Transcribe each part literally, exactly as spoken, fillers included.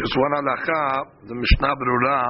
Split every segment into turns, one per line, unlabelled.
Just one halacha, the Mishnah Berurah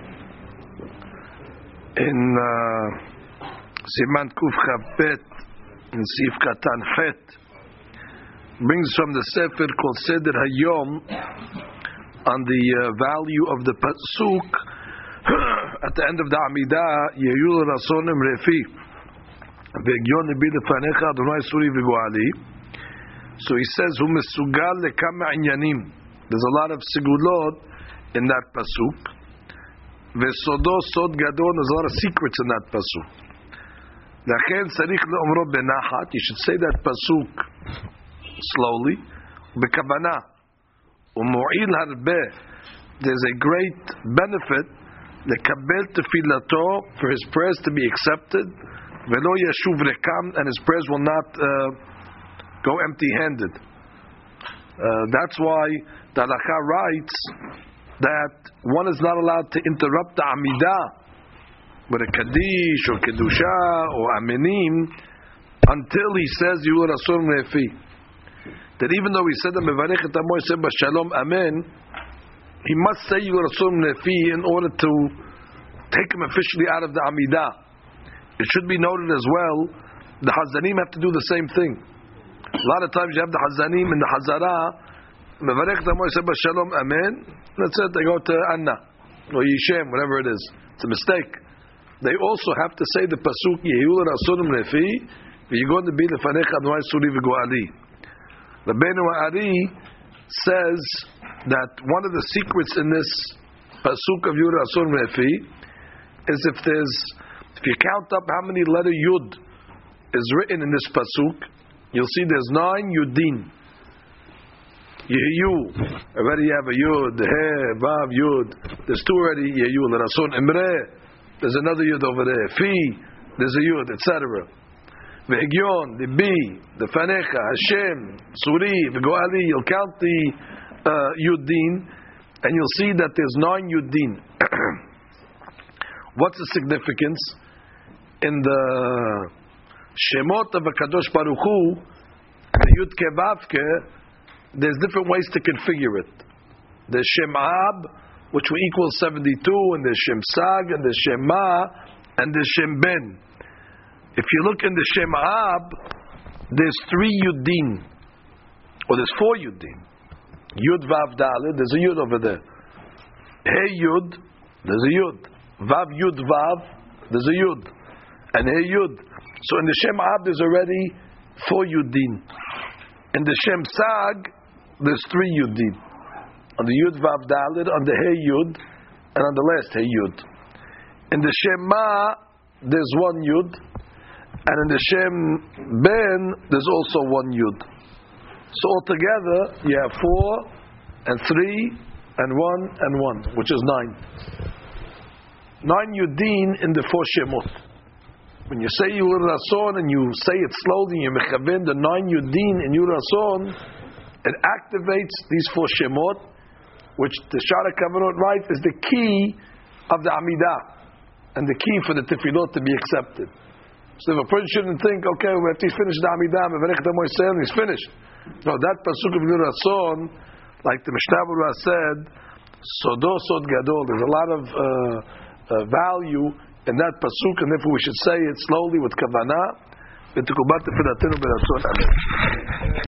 in uh, Siman Kuf Chavbet in Sif Katan Het brings from the Sefer called Seder Hayom on the uh, value of the pasuk at the end of the Amidah, Yehul Rasonim Refi Ve'gyon Nebi Lefanecha Adonai Suri V'Goali. So he says, Hu Mesugal Lekama Inyanim. There's a lot of sigulot in that pasuk. Ve'sodo Sod Gadol. There's a lot of secrets in that pasuk. Lachen Tzarich Le'omro Benachat. You should say that pasuk slowly. B'kavanah. U'mo'il Harbeh. There's a great benefit. Lekabel Tefilato, for his prayers to be accepted. Ve'lo Yashuv Rekam, and his prayers will not uh, go empty-handed. Uh, that's why the halakha writes that one is not allowed to interrupt the Amidah with a Kaddish or Kedusha or Amenim until he says Yehul Rasonim Refi. That even though he said the Mevarech et Amo Yosef B'Shalom Amen, he must say Yehul Rasonim Refi in order to take him officially out of the Amidah. It should be noted as well, the Hazanim have to do the same thing. A lot of times you have the Hazanim and the Hazara, Mevarech et Amo Yosef B'Shalom Amen, that's it, they go to Anna or Yishem, whatever it is. It's a mistake. They also have to say the pasuk Yehul Rasonim Refi V'yigon Nebi Lefanecha Adonai Suri V'Goali. Rabbeinu Ari says that one of the secrets in this pasuk of Yehul Rasonim Refi is if there's if you count up how many letter Yud is written in this pasuk, you'll see there's nine Yudin. Yehu, already you have a Yud, He, Vav, Yud. There's two already, Yehu, Rason, Imre. There's another Yud over there. Fi, there's a Yud, et cetera. Ve'egyon, the Bi, the Fanecha, Hashem, Suri, V'Goali. You'll count the uh, Yudin, and you'll see that there's nine Yudin. What's the significance? In the Shemot of HaKadosh Baruch Hu, the Yud Kevavke, there's different ways to configure it. There's Shem'ab, which will equal seventy-two, and there's Shemsag, and there's Shema, and there's Shemben. If you look in the Shem'ab, there's three Yudin, or there's four Yudin. Yud Vav Daled, there's a Yud over there. Hey Yud, there's a Yud. Vav Yud Vav, there's a Yud. And Hey Yud. So in the Shem'ab, there's already four Yudin. In the Shemsag, there's three Yudin. On the Yud Vav Daled, on the Hey Yud, and on the last Hey Yud. In the Shema, there's one Yud, and in the Shem Ben, there's also one Yud. So altogether, you have four, and three, and one, and one, which is nine. Nine Yudin in the four Shemot. When you say Yehul Rason and you say it slowly, you mechaven the nine Yudin in Yehul Rason, it activates these four Shemot, which the Shara Kavanot writes is the key of the Amidah and the key for the Tefillot to be accepted. So if a person shouldn't think, okay, we have to finish the Amidah, Mevarech et Amo Yosef, he's finished. No, that pasuk of Yehul Rason, like the Mishnah Berurah said, Sodo Sod Gadol. There's a lot of uh, uh, value in that pasuk, and therefore we should say it slowly with kavanah.